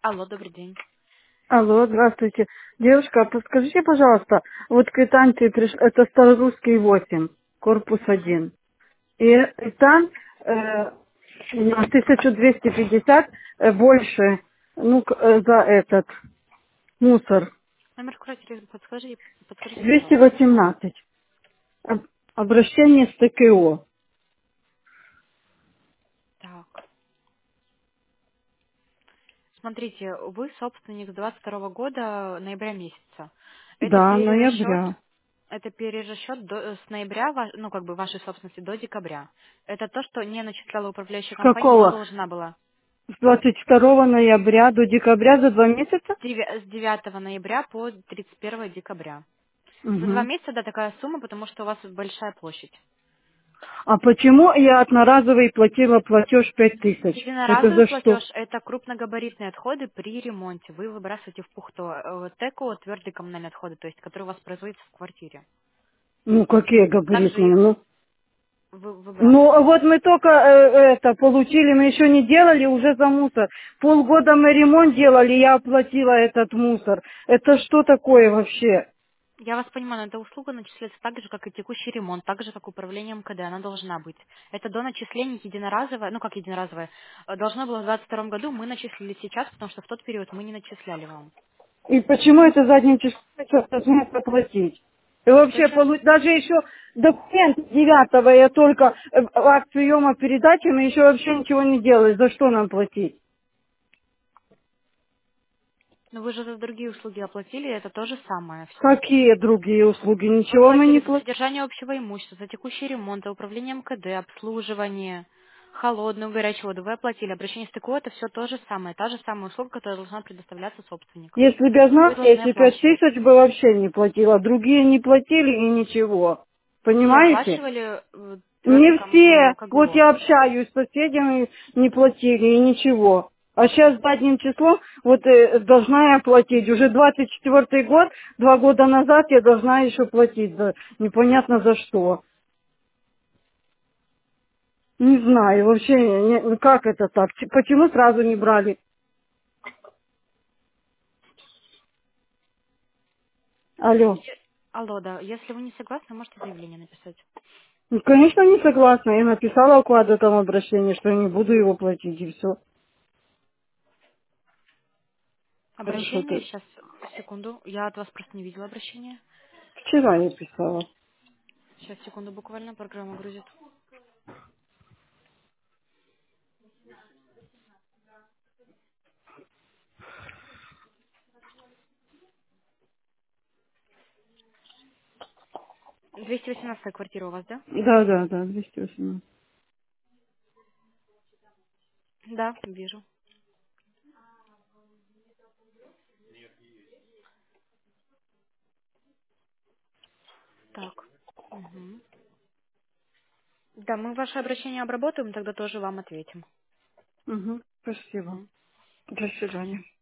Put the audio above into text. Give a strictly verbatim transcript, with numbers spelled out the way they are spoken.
Алло, добрый день. Алло, здравствуйте. Девушка, подскажите, пожалуйста, вот квитанции приш... это Старорусский восемь, корпус Мгм. один. И, и там э, на тысяча двести пятьдесят э, больше, ну, к- э, за этот мусор. Номер квартиры подскажите, подскажите, двести пожалуйста. восемнадцать. Об- Обращение с ТКО. Так, смотрите, вы собственник с двадцать второго года, ноября месяца. Это Да, перерасчет, ноября. это перерасчет до- с ноября, ва- ну, как бы вашей собственности до декабря. Это то, что не начисляла управляющая С компания, но какого? должна была. С двадцать второго ноября до декабря за два месяца? Девя- С девятого ноября по тридцать первого декабря. За два Угу. месяца, да, такая сумма, потому что у вас большая площадь. А почему я одноразовый платила платеж пять тысяч? Это Единоразовый за что? платеж– это крупногабаритные отходы при ремонте. Вы выбрасываете в пухто. Э, ТЭКО– твердые коммунальные отходы, то есть которые у вас производятся в квартире. Ну, какие Также габаритные? их Ну, вы ну а вот выбрасываете. мы только э, это получили, мы еще не делали, уже за мусор. Полгода мы ремонт делали, я оплатила этот мусор. Это что такое вообще? Я вас понимаю, но эта услуга начисляется так же, как и текущий ремонт, так же, как управление МКД. Она должна быть. Это до начисления единоразовая, ну как единоразовая, э, должно было в двадцать втором году, мы начислили сейчас, потому что в тот период мы не начисляли вам. И почему это задним числом должны оплатить? И вообще, Точно. полу- даже еще документ девятого я только э, акт приема передачи, мы еще вообще ничего не делали. За что нам платить? Но вы же за другие услуги оплатили, это то же самое все. Какие другие услуги? Вы Ничего мы платили не за платим. содержание общего имущества, за текущий ремонт, за управление МКД, обслуживание, холодную, горячую воду. Вы оплатили. Обращение с ТКО– это все то же самое. Та же самая услуга, которая должна предоставляться собственникам. Если бы я знала, Вы я должны эти пять оплачивать. тысяч бы вообще не платила. Другие не платили и ничего. Все Понимаете? оплачивали э, твердый Не ком- ну, все. как Вот ГО. я общаюсь с соседями, не платили и ничего. А сейчас задним числом вот э, должна я платить. Уже двадцать четвертый год, два года назад я должна еще платить. За, непонятно за что. Не знаю, вообще, не- ну как это так? Ч- Почему сразу не брали? Алло. Алло, да. Если вы не согласны, можете заявление написать. Ну, конечно, не согласна. Я написала уклад там обращение, что я не буду его платить, и все. Хорошо, Обращение, ты. сейчас, секунду. Я от вас просто не видела обращение. Вчера я писала. Сейчас, секунду, буквально программа грузит. двести восемнадцатая квартира у вас, да? Да, да, да, двести восемнадцать. Да, вижу. Так. Мгм. Да, мы ваше обращение обработаем, тогда тоже вам ответим. Угу, спасибо. Мгм. До свидания.